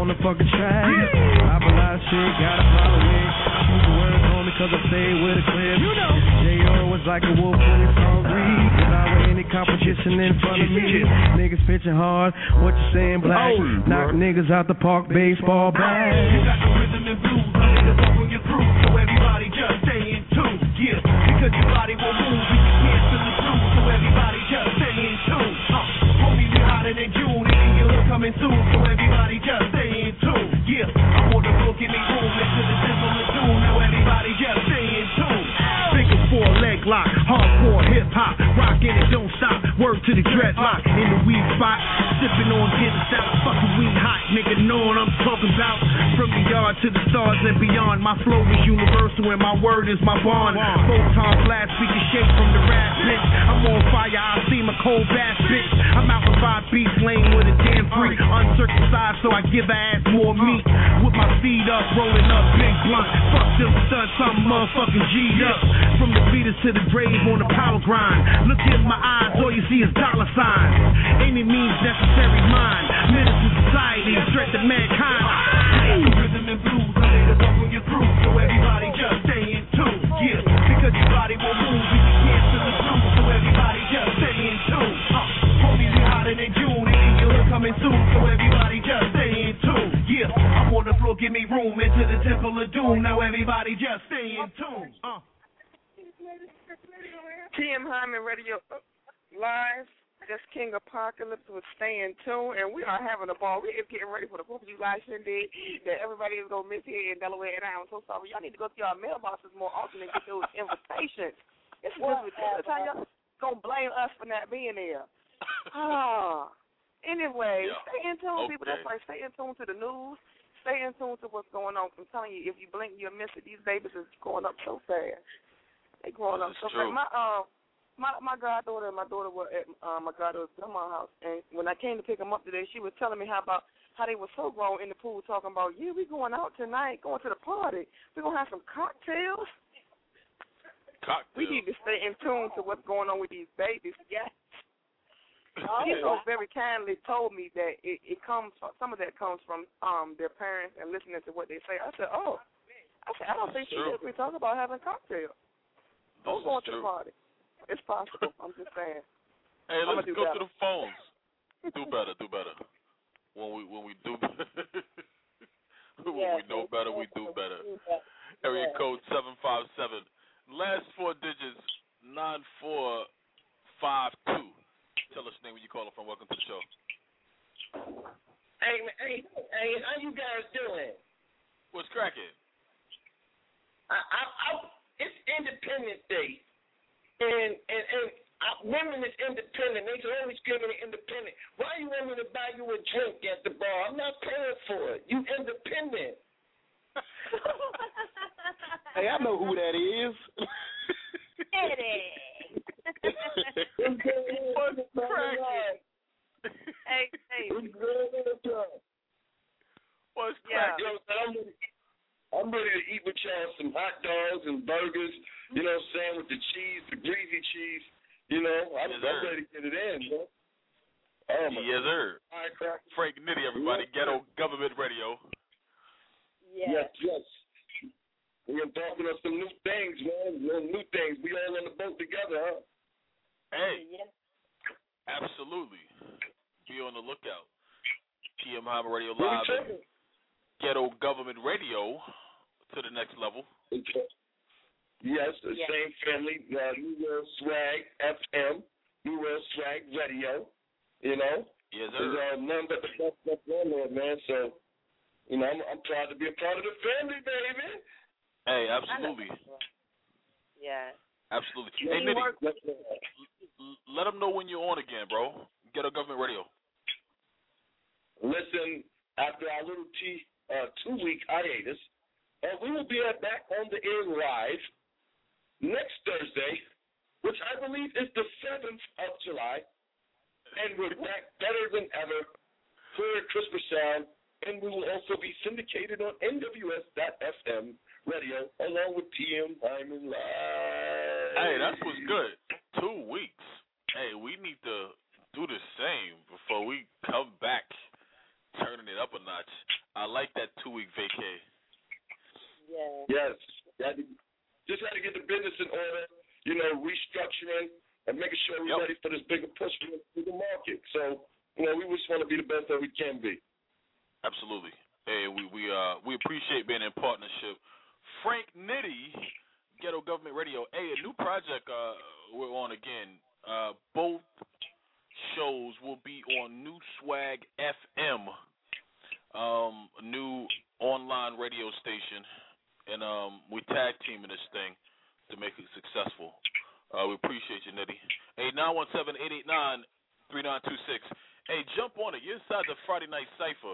Speaker 2: on the fucking track. I believe shit, gotta follow it. Choose the words only cause I stay with a clip. You know. J.O. was like a wolf when it's hungry. Without any competition in front of me. Niggas pitching hard, what you saying, black? Knock niggas out the park, baseball bat.
Speaker 4: You got the rhythm and blues, I made us up on your crew, so everybody just stay in tune. Yeah, because your body won't move if you can't feel the groove, so everybody just stay in tune. Homie, we hotter than June, and your hood coming soon, so everybody just stay in tune. Yeah, I'm on the floor, give me room, into the temple of doom, now everybody just stay in tune.
Speaker 2: Figure four leg lock, hardcore hip hop, rockin' it don't stop. Word to the dreadlock in the weed spot, sipping on getting stout, fucking weed hot, nigga know what I'm talking about. From the yard to the stars and beyond, my flow is universal and my word is my bond. Photon blast, speaking shake from the rap bitch. I'm on fire, I see my cold bass bitch. I'm out for 5 beats, lane with a damn freak, uncircumcised, so I give her ass more meat. With my feet up, rolling up, big blunt. Fuck them stunts, I'm motherfucking G'd up. From the beaters to the grave on the power grind. Look in my eyes, all you see is dollar signs. Any means necessary, mine. Menace to society, threat to mankind.
Speaker 4: Rhythm and blues, I made us up on your crew, so everybody just stay in tune. Yeah, because your body won't move if you can't feel the groove, so everybody just stay in tune. Homie, we hotter than June, and your hood coming soon, so everybody just stay in tune. Yeah, I'm on the floor, give me room into the temple of doom, now everybody just stay in tune.
Speaker 1: TM Hyman Radio Live. That's King Apocalypse with Stay in Tune, and we are having a ball. We are getting ready for the 4th of July shindig that everybody is going to miss here in Delaware, and I am so sorry. Y'all need to go to y'all mailboxes more often and get those invitations. This is just ridiculous. How y'all going to blame us for not being there? Anyway, stay in tune, people. That's right. Stay in tune to the news. Stay in tune to what's going on. I'm telling you, if you blink, you'll miss it. These babies is growing up so fast. They growing up so fast. My goddaughter and my daughter were at my goddaughter's grandma's house, and when I came to pick them up today, she was telling me how they were so grown in the pool, talking about, yeah, we going out tonight, going to the party. We're going to have some cocktails. We need to stay in tune to what's going on with these babies. Yes. She so very kindly told me that it comes, some of that comes from their parents and listening to what they say. I said, I don't think she is. We talk about having cocktails. Don't go to the party. It's possible. I'm just saying.
Speaker 3: Hey, let's go to the phones. Do better. When we do better. When we know better, we do better. Area code 757. Last 4 digits, 9452. Tell us your name, where you calling from. Welcome to the show.
Speaker 9: Hey, how you guys doing?
Speaker 3: What's cracking?
Speaker 9: It's Independence Day. And women is independent. They should always give me independent. Why you want me to buy you a drink at the bar? I'm not paying for it. You independent.
Speaker 8: Hey, I know who that is.
Speaker 5: It is.
Speaker 3: What's cracking?
Speaker 5: Hey.
Speaker 3: What's cracking?
Speaker 9: I'm ready to eat with y'all some hot dogs and burgers, you know what I'm saying, with the cheese, the greasy cheese. You know, I'm ready to get it in, bro.
Speaker 3: Yes, sir. Frank Nitty, everybody. Ghetto Government Radio.
Speaker 9: Yes. We're talking about some new things, man. New things. We all on the boat together, huh?
Speaker 3: Hey. Absolutely. Be on the lookout. TM Hyman Radio Live. Ghetto Government Radio to the next level.
Speaker 9: Yes, the same family, New World Swag FM, New World Swag Radio, you know.
Speaker 3: Yes, sir.
Speaker 9: There's none but the best stuff on there, man. So, you know, I'm proud to be a part of the family, baby.
Speaker 3: Hey, absolutely.
Speaker 5: Yeah.
Speaker 3: Absolutely. Hey, Nitty, let them know when you're on again, bro. Ghetto Government Radio.
Speaker 9: Listen, after our little 2-week hiatus, we will be back on the air live next Thursday, which I believe is the 7th of July, and we're back better than ever, clear and crisper sound, and we will also be syndicated on NWS.FM radio along with TM Hyman Live.
Speaker 3: Hey, that's what's good. 2 weeks. Hey, we need to do the same before we come back turning it up a notch. I like that 2-week vacay.
Speaker 7: Yeah.
Speaker 9: Yes. Just had to get the business in order, restructuring and making sure we're ready for this bigger push for the market. So, we just want to be the best that we can be.
Speaker 3: Absolutely. Hey, we appreciate being in partnership. Frank Nitty, Ghetto Government Radio. Hey, a new project we're on again. Both shows will be on New Swag FM, a new online radio station, and we tag teaming this thing to make it successful. We appreciate you, Nitty. Hey, 917-889-3926. Hey, jump on it. You're inside the Friday Night Cypher.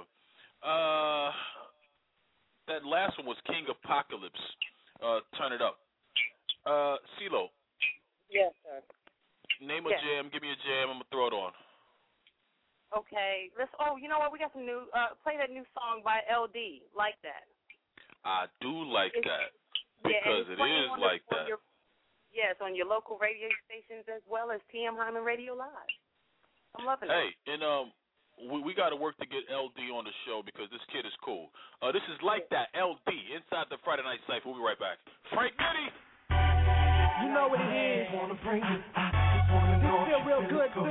Speaker 3: That last one was King Apocalypse. Turn it up. CeeLo.
Speaker 5: Yes, sir.
Speaker 3: Name a jam. Give me a jam. I'm going to throw it on.
Speaker 5: Okay. You know what? We got some new, play that new song by LD. Like that.
Speaker 3: I do like that. Because it is like that.
Speaker 5: Yes, on your local radio stations as well as TM Hyman Radio Live. I'm loving it.
Speaker 3: Hey, and we got to work to get LD on the show because this kid is cool. This is Like That, LD, inside the Friday Night Cypher. We'll be right back. Frank Nitty.
Speaker 2: You know what it is. This feel real good, too.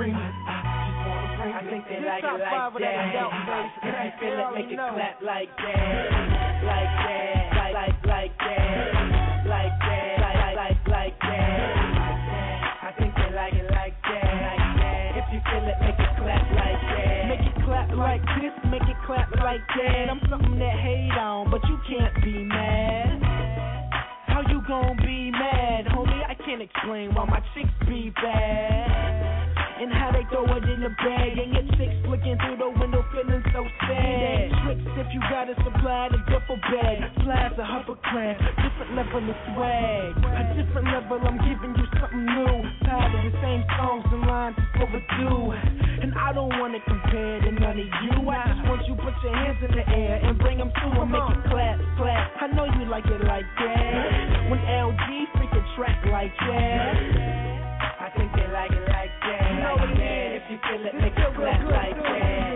Speaker 2: I think they like it like that. If you feel it, make it clap like that. Like that. Like that. Like that. Like that. I think they like it like that. If you feel it, make it clap like that. Make it clap like this, make it clap like that. I'm something that hate on, but you can't be mad. How you gon' be mad, homie? I can't explain why my chicks be bad. And how they throw it in the bag and get chicks looking through the window feeling so sad. Tricks if you gotta supply the duffel bag. Flies a hovercraft, different level of swag. A different level, I'm giving you something new. Tired of the same songs and lines, it's overdue. And I don't wanna compare to none of you. I just want you to put your hands in the air and bring them to and make it clap, clap. I know you like it like that. When LG freak a track like that. I think they like it like that. You know what it is. If you feel it, make it clap like that.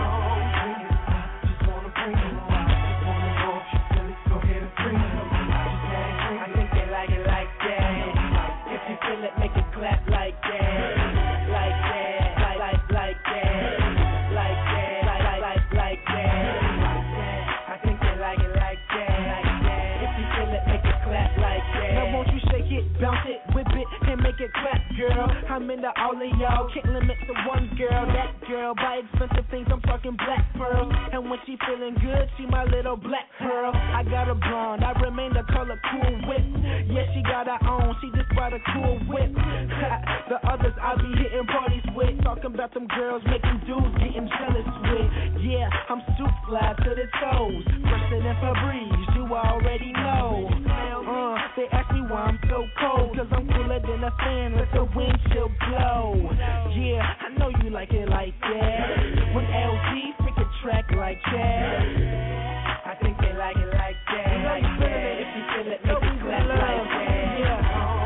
Speaker 2: Just wanna bring it on. Just wanna know if you feel it, go ahead and bring it on. I think they like it like that. If you feel it, make it clap like that. Like that. Like that. Like that. Like that. I think they like it like that. If you feel it, make it clap like that. Now won't you shake it, bounce it, whip it, and make it clap, girl. I'm into all of y'all, can't limit to one girl. That girl buy expensive things, I'm talking black pearls. And when she feeling good, she my little black pearl. I got a blonde, I remain the color Cool Whip. Yeah, she got her own, she just bought a Cool Whip. The others I be hitting parties with, talking about them girls making dudes getting jealous with. Yeah, I'm super fly to the toes, fresher than Febreze, you already know. They ask me why I'm so cold, cause I'm cooler than a fan, let the wind chill blow. Yeah, I know you like it like that. When LG freak a track like that, I think they like it like that. Like that. If you feel it, make it clap like that. Yeah.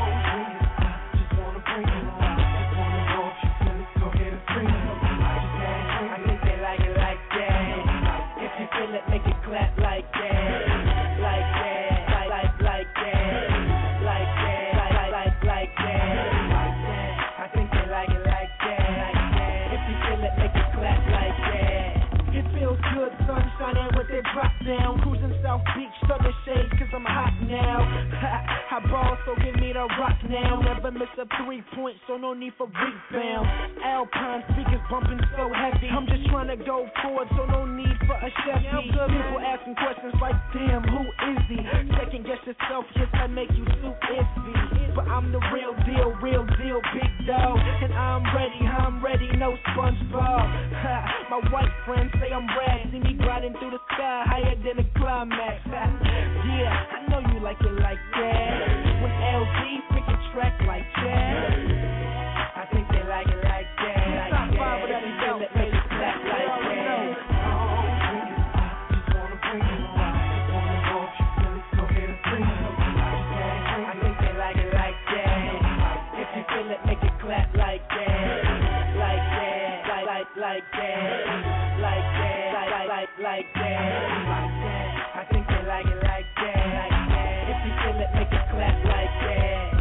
Speaker 2: Just wanna bring it on. Just wanna know if you feel it, go ahead and bring it on. I think they like it like that. If you feel it, make it clap like that. Like that. Like that. Like that. Like that. I think they like it like that. If you feel it, make it clap like that. It feels good, sun shining with it drop down. Cruising South Beach, southern shades, cause I'm hot now. I ball, so give me the rock now. Never miss a 3-point, so no need for rebound. Alpine speakers bumping so heavy. I'm just trying to go forward, so no need for a Chevy. People asking questions like, damn, who is he? Second guess yourself, yes, I make you too iffy. But I'm the real deal, big dog. And I'm ready, no SpongeBob. My white friends say I'm rad. See me gliding through the sky, higher than a climax. Yeah, I know you like it like that. When LG pick a track like that, I think they like it like that. Like that. If you feel it, make it clap like that. Just wanna bring it on. Just wanna know if you feel it, go ahead and bring it on. I think they like it like that. If you feel it, make it clap like that. Like that. Like that. Like that. like that. I think they like it like that. If you feel it, make it clap like that.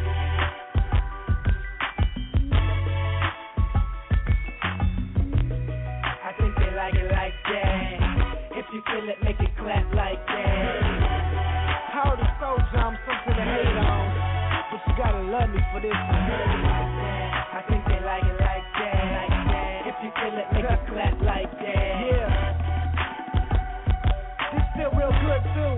Speaker 2: I think they like it like that. If you feel it, make it clap like that. How the soldier, I'm something to hate on, but you gotta love me for this one. I think they like it like that. If you feel it, make it clap like that. Yeah. This feel real good too.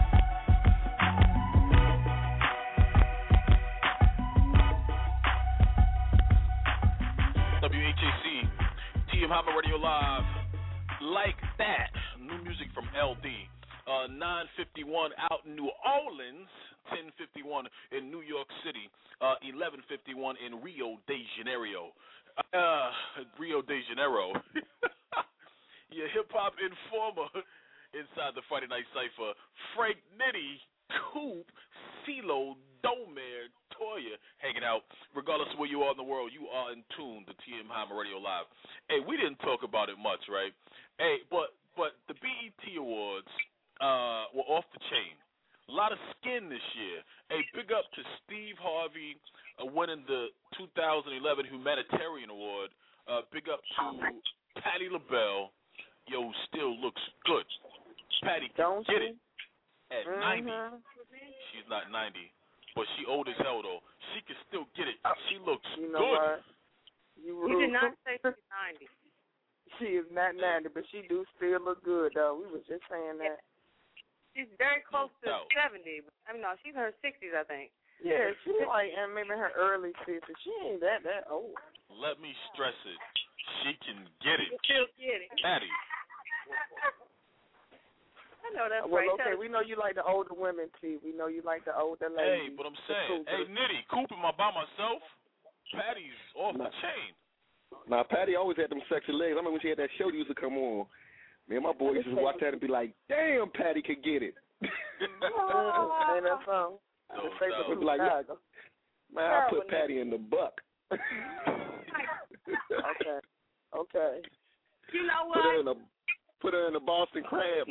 Speaker 3: WHAC, TM Hyman Radio Live. Like that. New music from LD. 9:51 out in New Orleans, 10:51 in New York City, 11:51 in Rio de Janeiro. Rio de Janeiro. Your hip-hop informer inside the Friday Night Cypher, Frank Nitty, Coop, CeeLo, Domer, Toya, hanging out. Regardless of where you are in the world, you are in tune to TM Hyman Radio Live. Hey, we didn't talk about it much, right? Hey, but the BET Awards were off the chain. A lot of skin this year. Hey, big up to Steve Harvey winning the 2011 Humanitarian Award. Big up to Patti LaBelle. Yo, still looks good. Patti can get it at 90. She's not 90, but she old as hell, though. She can still get it. She looks
Speaker 1: you know
Speaker 3: good.
Speaker 1: What?
Speaker 5: You did not say she's 90.
Speaker 1: She is not 90, but she do still look good, though. We was just saying that.
Speaker 5: She's very close to 70. I mean, no, she's in her 60s, I think.
Speaker 1: Yeah, she's like maybe in her early 60s. She ain't that old.
Speaker 3: Let me stress it. She can get it.
Speaker 5: She'll get it.
Speaker 3: Patti.
Speaker 5: I know that's
Speaker 1: well,
Speaker 5: right.
Speaker 1: Okay, we know you like the older women, T. We know you like the older ladies.
Speaker 3: Hey, but I'm saying, hey, Nitty, Coop, am I by myself? Patty's off the chain.
Speaker 8: Now, Patti always had them sexy legs. I remember when she had that show that used to come on. Me and my boys used to watch that and be like, damn, Patti could get it.
Speaker 1: Ain't that song?
Speaker 8: We'd be like, yeah, man, I put Patti in the buck. Okay.
Speaker 5: You know what?
Speaker 8: Put her in the Boston Crab.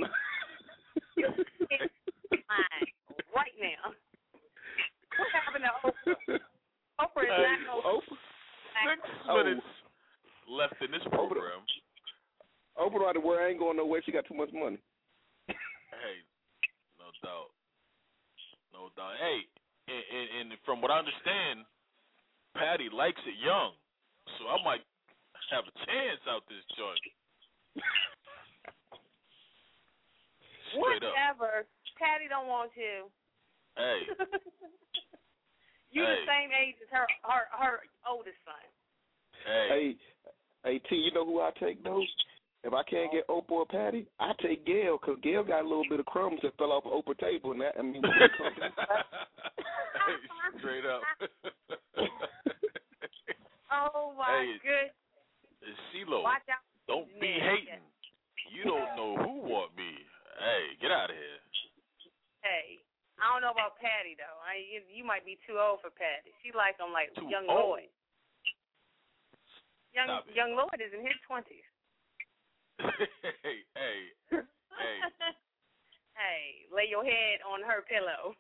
Speaker 5: Right now. What happened to Oprah? Oprah is not Oprah.
Speaker 3: 6 minutes left in this program.
Speaker 8: Oprah right where I ain't going nowhere. She got too much money.
Speaker 3: Hey, no doubt. Hey, and from what I understand, Patti likes it young, so I might have a chance out this joint.
Speaker 5: Whatever. Patti don't want you.
Speaker 3: Hey.
Speaker 5: You the same age as her oldest son.
Speaker 8: Hey, T, you know who I take, though? If I can't get Oprah or Patti, I take Gail, because Gail got a little bit of crumbs that fell off the Oprah table. And that, I mean,
Speaker 3: straight up.
Speaker 5: Oh, my goodness.
Speaker 3: CeeLo,
Speaker 5: watch out.
Speaker 3: Don't be hating. You don't know who want me. Hey, get out of here.
Speaker 5: Hey, I don't know about Patti, though. You might be too old for Patti. She like them like
Speaker 3: too
Speaker 5: young
Speaker 3: old.
Speaker 5: Lloyd. Young Lloyd is in his 20s.
Speaker 3: Hey.
Speaker 5: Hey, lay your head on her pillow.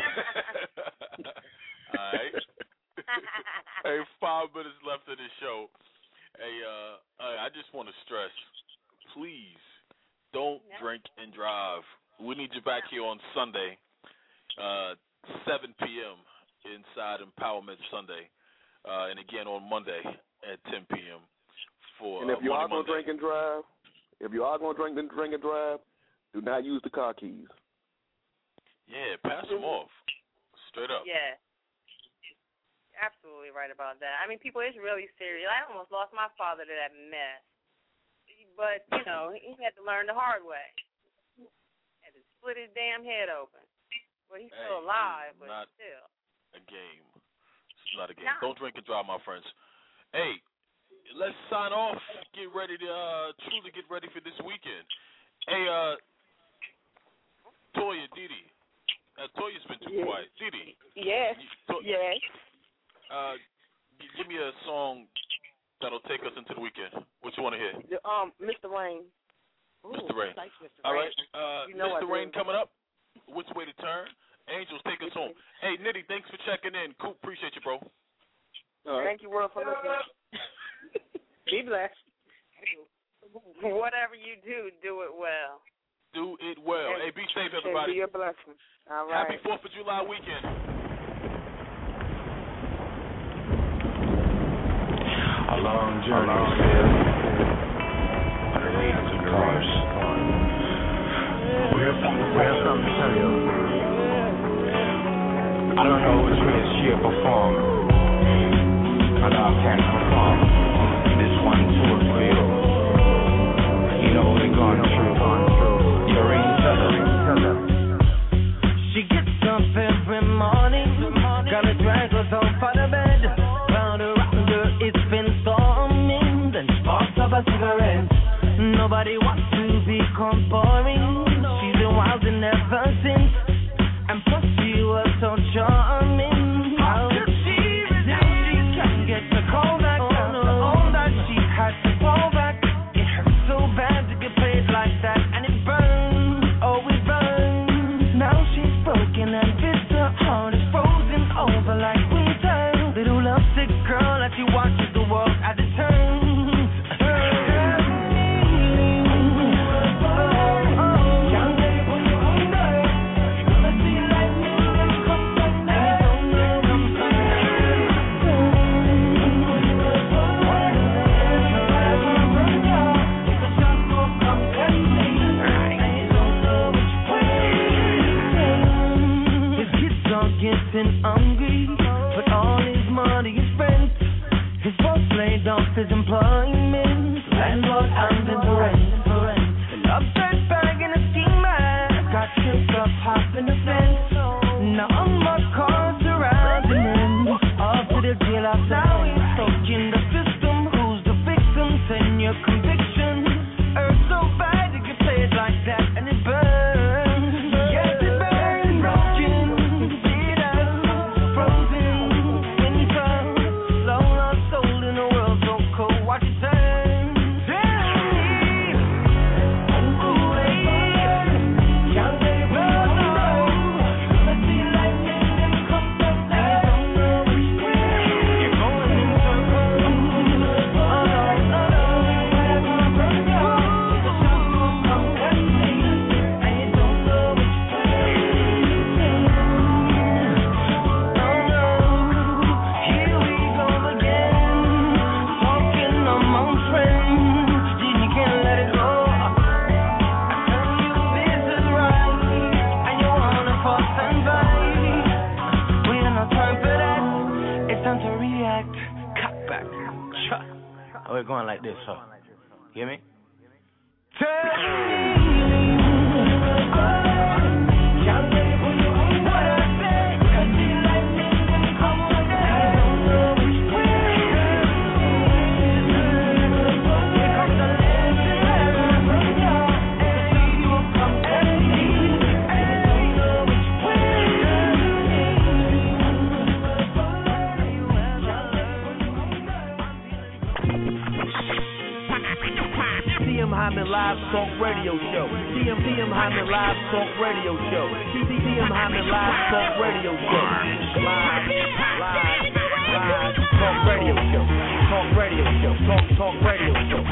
Speaker 3: All right. Hey, 5 minutes left of the show. Hey, I just want to stress, please don't drink and drive. We need you back here on Sunday, 7 p.m. inside Empowerment Sunday, and again on Monday at 10 p.m. for
Speaker 8: and if you are going to
Speaker 3: Monday.
Speaker 8: drink and drive, do not use the car keys.
Speaker 3: Yeah, pass them off. Straight up.
Speaker 5: Yeah. Absolutely right about that. I mean, people, it's really serious. I almost lost my father to that mess. But, you know, he had to learn the hard way. Had to split his damn head open. Well, he's still alive, but
Speaker 3: not
Speaker 5: still.
Speaker 3: A game. It's not a game.
Speaker 5: Nah.
Speaker 3: Don't drink and drive, my friends. Hey, let's sign off. Get ready to truly get ready for this weekend. Hey, Toya, Didi. Toya's been too quiet. Didi.
Speaker 1: Yes. Yes.
Speaker 3: Give me a song that'll take us into the weekend. What you want to hear?
Speaker 1: Mr. Rain.
Speaker 3: Mr. Rain.
Speaker 7: Like Mr.
Speaker 3: All right.
Speaker 1: You know
Speaker 3: Mr. Rain coming up. Which way to turn? Angels, take us home. Hey, Nitty, thanks for checking in. Coop, appreciate you, bro.
Speaker 1: Thank you, world, for listening.
Speaker 7: Be blessed.
Speaker 5: Whatever you do, do it well.
Speaker 3: Do it well. Hey, be safe, everybody.
Speaker 1: Be a blessing. All right.
Speaker 3: Happy 4th of July weekend.
Speaker 10: A long journey is filled by the readings of the cars. We have something to tell you. I don't know which way this year perform, but I can't perform. This one too for you. You know we're going through. You're in together.
Speaker 6: She gets up every morning, gonna drag us off out of bed. Round around her, it's been storming. Then sparks up a cigarette. Nobody wants to become boring. She's been wild and ever since. And plus she was so charming. How could she resist? She can't get the call back. After all that she had to fall back. It hurts so bad to get played like that. And it burns, oh it burns. Now she's broken and bitter. Heart is frozen over like winter. Little lovesick girl as she watches the world as it turns. Hungry, but all his money is spent. His boss laid off his employment. Landlord and the rent. An upstairs bag in a ski mask. Got tripped up, hopping the fence. Now all my cars surrounding him. Off to the jail house. Now he's stuck in the system. Who's the victim? Send your conviction. Earth so bad to get played like that, and it burns. Yes, it burns. We're going like this, huh? You hear me?
Speaker 2: Hyman Live Talk Radio Show. TM Hyman Live Talk Radio Show. TM Hyman Live Talk Radio Show. Live Talk Radio Show. Talk Radio Show. Talk Radio Show.